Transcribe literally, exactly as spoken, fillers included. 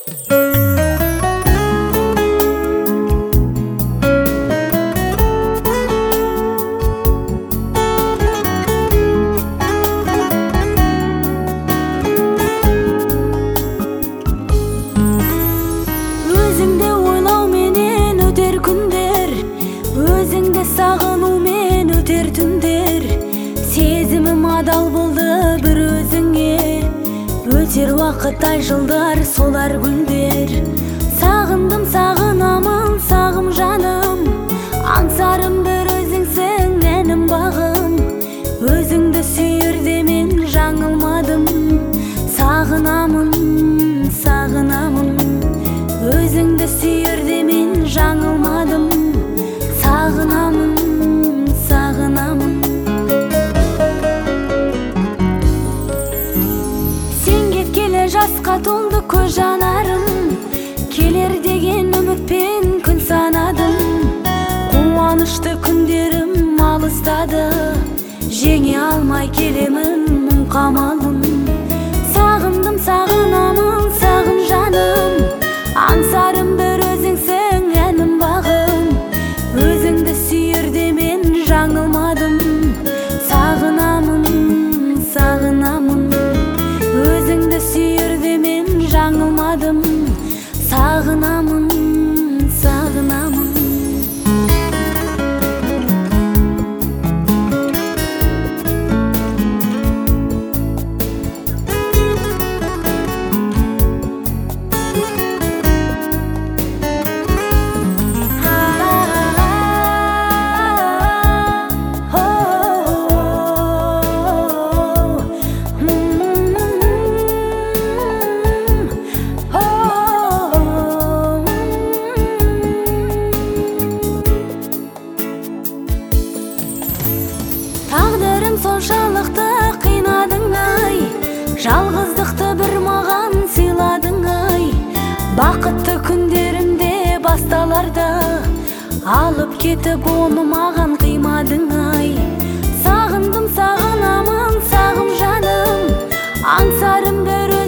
Өзіңді ойлау менен өтер күндер, өзіңді сағынумен өтер түндер. Сезімім адал болды бір өзіңе, өтер уақыт ай жылдар солар гүлдер. Сағындым сағынамын сағым жаным, аңсарым бір өзіңсің әнім бағым. Өзіңді сүйерде мен жаңылмадым, сағынамын сағынамын. Өзіңді сүйерде мен жаңылмадым, сағынамын сағынамын. Сен кеткелі жасқа толды көз жанарым, келер деген үмітпен күн санадым. Қуанышты күндерім алыстады, жеңе алмай келемін мұң қамалым. Сағындым сағынамын сағым жаным, аңсарым бір өзіңсің әнім бағым. Өзіңді сүйерде мен жаңылмадым, сағынамын сағынамын. Өзіңді сүйерде мен жаңылмадым, сағынамын сағынамын. Тағдырым соншалықты қинадың ай, жалғыздықты бір маған сыйладың ай. Бақытты күндерімде басталарда, алып кетіп оны маған қимадың ай. Сағындым сағынамын сағым жаным, аңсарым бір